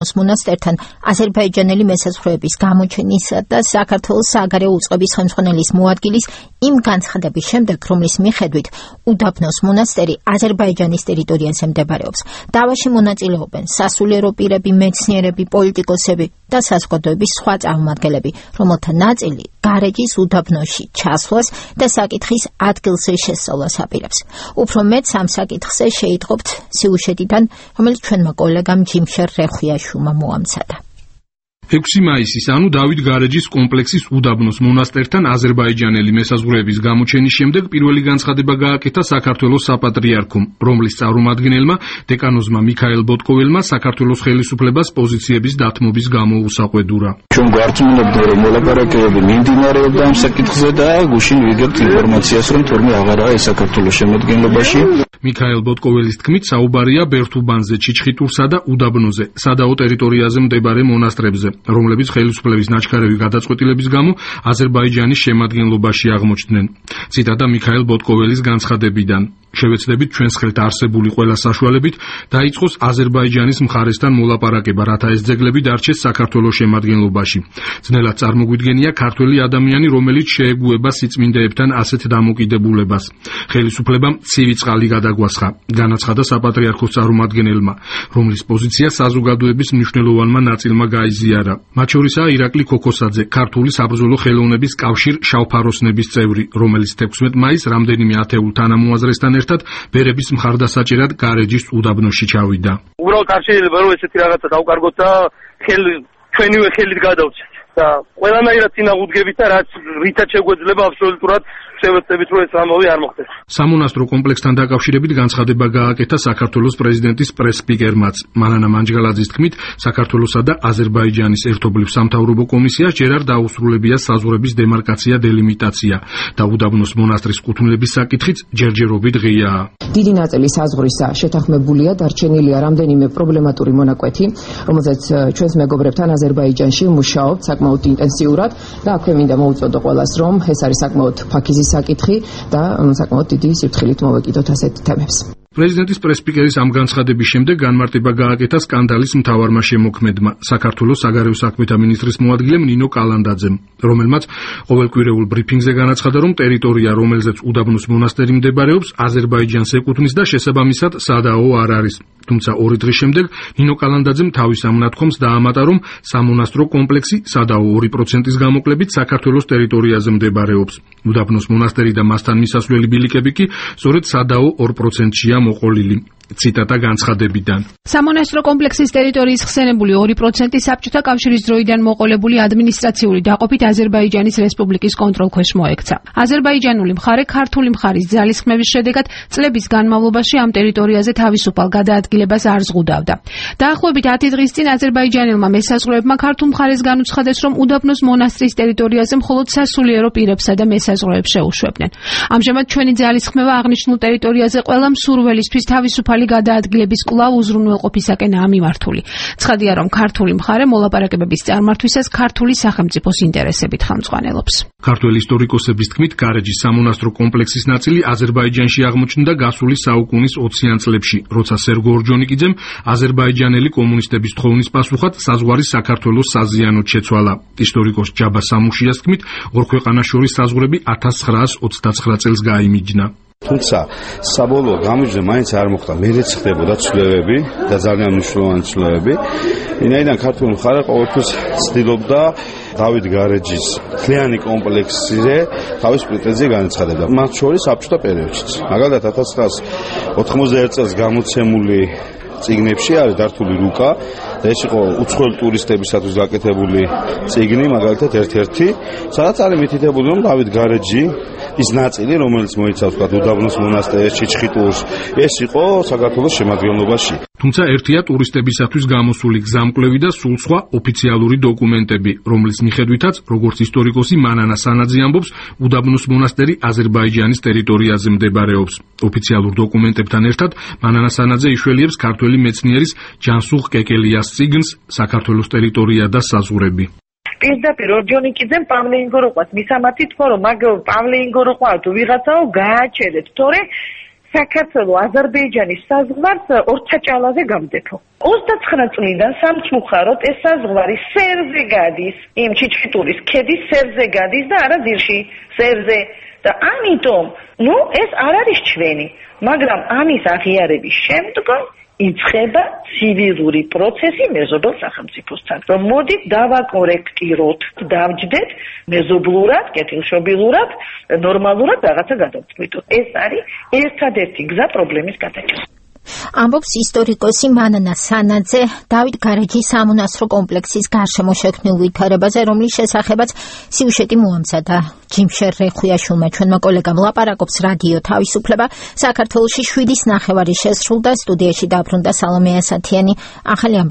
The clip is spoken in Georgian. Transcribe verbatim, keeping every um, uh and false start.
უდაბნოს მონასტერთან აზერბაიჯანელი მესაზღვრეების გამოჩენისა და საქართველოს სააგარეო უწყების ხელმძღვანელის მოადგილის იმ განცხადების შემდეგ, რომლის მიხედვით უდაბნოს მონასტერი აზერბაიჯანის ტერიტორიაზე მდებარეობს. დავაში მონაწილეობენ სასულიერო პირები, მეცნიერები, პოლიტიკოსები და საზოგადოების სხვა წარმომადგენლები, რომელთა ნაწილი გარეჯის უდაბნოში ჩასვლას და საკითხის ადგილზე შესწავლას აპირებს. უფრო მეტ ამ საკითხზე შეიტყობთ სიუჟეტიდან, რომელიც ჩვენმა კოლეგამ ჯიმშერ რეხვიაშვილმა მოამცადა. ექვსი მაისის, ანუ დავით გარეჯის კომპლექსის უდაბნოს მონასტერთან აზერბაიჯანელი მესაზღვრეების გამოჩენის შემდეგ პირველი განცხადება გააკეთა საქართველოს საპატრიარქომ, რომლის წარმომადგენელმა დეკანოზმა მიქაელ ბოტკოველმა საქართველოს ხელისუფლებას პოზიციების დათმობის გამო უსაყვედურა. ჩვენ გვარწმუნებდა, რომ მოლაპარაკებები მიმდინარეობდა ამ საკითხზე და გუშინ ვიგებთ ინფორმაციას, რომ თურმე აღარაა ეს საქართველოს შემადგენლობაში. მიქაელ ბოტკოველის თქმით, საუბარია ბერთუბანზე, ჩიჩხიტურსა და უდაბნოზე, სადაო ტერიტორიაზე მდებარე მონასტრებზე, რომლებიც ხელისუფლების ნაჩქარევი გადაწყვეტილების გამო აზერბაიჯანის შემადგენლობაში აღმოჩნდნენ. ციტატა მიქაელ ბოტკოველის განცხადებიდან. შევეცდებით ჩვენს ხელთ არსებული ყველა საშუალებით დაიწყოს აზერბაიჯანის მხარესთან მოლაპარაკება, რათა ეს ძეგლები დარჩეს საქართველოს შემადგენლობაში. ძნელად წარმოგვიდგენია ქართველი ადამიანი, რომელიც შეეგუება სიწმინდეებთან ასეთ დამოკიდებულებას. ხელისუფლებამ ცივი წყალი გადაგვასხა, განაცხადა საპატრიარქოს წარმომადგენელმა, რომლის პოზიცია საზოგადოების მნიშვნელოვანმა ნაწილმა გაიზიარა. მათ შორისაა ირაკლი ქოქოსაძე, ქართული საბრძოლო ხელოვნების კავშირ შავფაროსნების წევრი, რომელიც თექვსმეტ მაისს რამდენიმე ათეულ თანამოაზრესთან ერთად ბერების მხარდასაჭერად გარეჯის უდაბნოში ჩავიდა. უბრალოდ არ შეიძლება რომ ესეთი რაღაცა დავკარგოთ და ხელი ჩვენივე ხელით გადავცეთ და ყველანაირად წინააღმდეგებით და რაც რითაც შეგვეძლება აბსოლუტურად შევეცდებით რომ ეს ამოვი არ მოხდეს. სამონასტრო კომპლექსთან დაკავშირებით განცხადება გააკეთა საქართველოს პრეზიდენტის პრეს-სპიკერმაც. მანანა მანჯგალაძის თქმით, საქართველოსა და აზერბაიჯანის ერთობლივ სამთავრობო კომისიას ჯერ არ დაუსრულებია საზღვრების დემარკაცია, დელიმიტაცია და უდაბნოს მონასტრის კუთვნილების საკითხიც ჯერჯერობით ღიაა. დიდი ნაწილი საზღვრისა შეთანხმებულია, დარჩენილია რამდენიმე პრობლემატური მონაკვეთი, რომელზეც ჩვენს მეგობრებთან აზერბაიჯანში მუშაობთ საკმაოდ ინტენსიურად და აქვე მინდა მოუწოდო ყველას, რომ ეს არის საკმაოდ ფაქიზი საკითხი და საკმაოდ დიდი სიფრთხილით მოვეკიდოთ ასეთ თემებს. პრეზიდენტის პრეს-სპიკერის ამ განცხადების შემდეგ განმარტება გააკეთა სკანდალის მთავარმა შემოქმედმა, საქართველოს საგარეო საქმეთა მინისტრის მოადგილემ ნინო კალანდაძემ, რომელმაც ყოველკვირეულ ბრიფინგზე განაცხადა, რომ ტერიტორია, რომელზეც უდაბნოს მონასტერი მდებარეობს, აზერბაიჯანს ეკუთვნის და შესაბამისად სადაო არ არის. თუმცა ორი დღის შემდეგ ნინო კალანდაძემ თავის ამ ნათქვამს დაამატა, რომ სამონასტრო კომპლექსი სადაო ორი პროცენტის გამოკლებით საქართველოს ტერიტორიაზე მდებარეობს. უდაბნოს მონასტერი და მასთან მისასვლელი ბილიკები კი სწორედ სადაო ორ პროცენტშია მოყოლილი. ციტატა განცხადებიდან. სამონასტრო კომპლექსის ტერიტორიის ხსენებული ორი პროცენტი საბჭოთა კავშირის დროიდან მოყოლებული ადმინისტრაციული დაყოფით აზერბაიჯანის რესპუბლიკის კონტროლქვეშ მოექცა. აზერბაიჯანული მხარე ქართული მხარის ძალისხმევის შედეგად წლების განმავლობაში ამ ტერიტორიაზე თავისუფალ გადაადგილებას არ ზღუდავდა. დაახლოებით ათი დღის წინ აზერბაიჯანელმა მესაზღვრეებმა ქართულ მხარეს განუცხადეს, რომ უდაბნოს მონასტრის ტერიტორიაზე მხოლოდ სასულიერო პირებსა და მესაზღვრეებს შეუშვებდნენ. ამჟამად ჩვენი ძალისხმევა აღნიშნულ ტერიტორიაზე ყველა მსურველისთვის თავისუფალ გადაადგილების კვლავ უზრუნველყოფისაკენაა მიმართული. ცხადია, რომ ქართული მხარე მოლაპარაკებების წარმართვისას ქართული სახელმწიფოს ინტერესებით ხელმძღვანელობს. ქართველი ისტორიკოსების თქმით, გარეჯის სამონასტრო კომპლექსის ნაწილი აზერბაიჯანში აღმოჩნდა გასული საუკუნის ოციან წლებში, როცა სერგო ორჯონიკიძემ აზერბაიჯანელი კომუნისტების თხოვნის პასუხად საზღვარი საქართველოს საზიანოდ შეცვალა. ისტორიკოს ჯაბა სამუშიას თქმით, ორ ქვეყანას შორის საზღვრები ათას ცხრაას ოცდაცხრა წელს გაიმიჯნა. თუმცა საბოლოო გამიჯვნა მაინც არ მოხდა, მერეც ხდებოდა ცვლილებები და ძალიან მნიშვნელოვანი ცვლილებები. ვინაიდან ქართული მხარე ყოველთვის ცდილობდა დავით გარეჯის მთლიანი კომპლექსზე თავის პრეტენზია განაცხადებდა, მათ შორის საბჭოთა პერიოდშიც. მაგალითად ათას ცხრაას ოთხმოცდაერთ წელს გამოცემული წიგნებში არის დართული რუკა და ეს იყო უცხოელი ტურისტებისათვის გაკეთებული წიგნი, მაგალითად ერთ-ერთი, სადაც არის მითითებული, რომ დავით გარეჯი ის ნაწილი, რომელიც მოიცავს უდაბნოს მონასტერს, ჩიჩხიტურს, ეს იყო საქართველოს შემადგენლობაში. თუმცა ერთია ტურისტებისათვის გამოსული გზამკვლევი და სულ სხვა ოფიციალური დოკუმენტები, რომლის მიხედვითაც, როგორც ისტორიკოსი მანანა სანაძე ამბობს, უდაბნოს მონასტერი აზერბაიჯანის ტერიტორიაზე მდებარეობს. ოფიციალურ დოკუმენტებთან ერთად მანანა სანაძე იშველიებს ქართველი მეცნიერის ჯანსუღ კეკელიას წიგნს „საქართველოს ტერიტორია და საზღვრები“. პირდაპირ ორჯონიკიძემ პავლე ინგოროყვას მისამართი თქო, რომ მაგ პავლე ინგოროყვა თუ ვიღაცაო გააჩერეთ, თორე საქართველოს აზერბაიჯანის საზღვარს ორთაჭალაზე გამდებო. ოცდაცხრა წლიდან სამწუხაროდ ეს საზღვარი სერზე გადის, იმ ჩიჩხიტურის ქედის სერზე გადის და არა ძირში, სერზე. და ამიტომ, ნუ ეს არ არის ჩვენი, მაგრამ ამის აღიარების შემდგომ იწყება ცივილური პროცესი მეზობელ სახელმწიფოსთან. რომ მოდით დავაკორექტიროთ, დავჯდეთ მეზობლურად, კეთილშობილურად, ნორმალურად რაღაცა გადავწყვიტოთ. ეს არის ერთადერთი გზა პრობლემის გადაჭრას. ამბობს ისტორიკოსი მანანა სანაძე დავით გარეჯის სამონასტრო კომპლექსის გარშემო შექმნილ ვითარებაზე, რომლის შესახებაც სიუჟეტი მოამზადა ჯიმშერ რეხვიაშვილმა. ჩვენმა კოლეგამ ლაპარაკობს რადიო თავისუფლება. საქართველოში შვიდის ნახევარი შესრულდა, სტუდიაში დაბრუნდა სალომე ასათიანი. ახალი